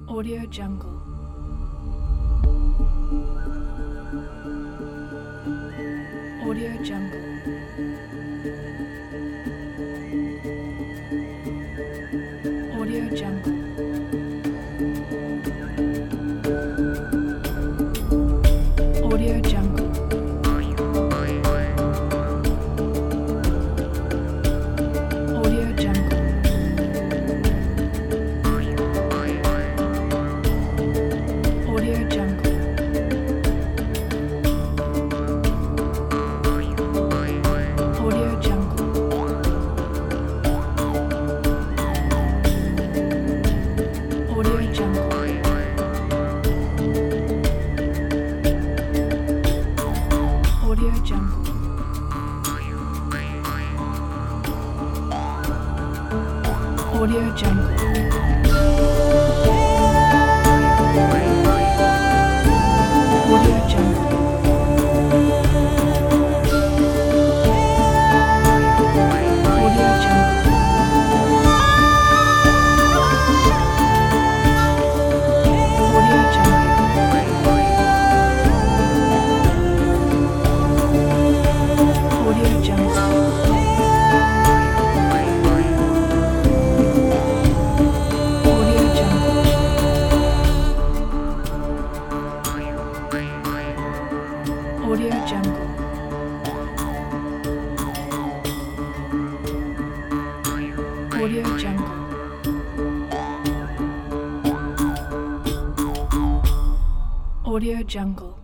Audio Jungle. Audio Jungle. Audio Jungle. Audio Jungle. Audio Jungle. Audio Jungle. Audio Jungle. Audio Jungle. Audio Jungle. Audio Jungle. Audio Jungle. Audio Jungle. Audio Jungle. Audio Jungle. Audio Jungle. Audio Jungle. Audio Jungle. Audio Jungle.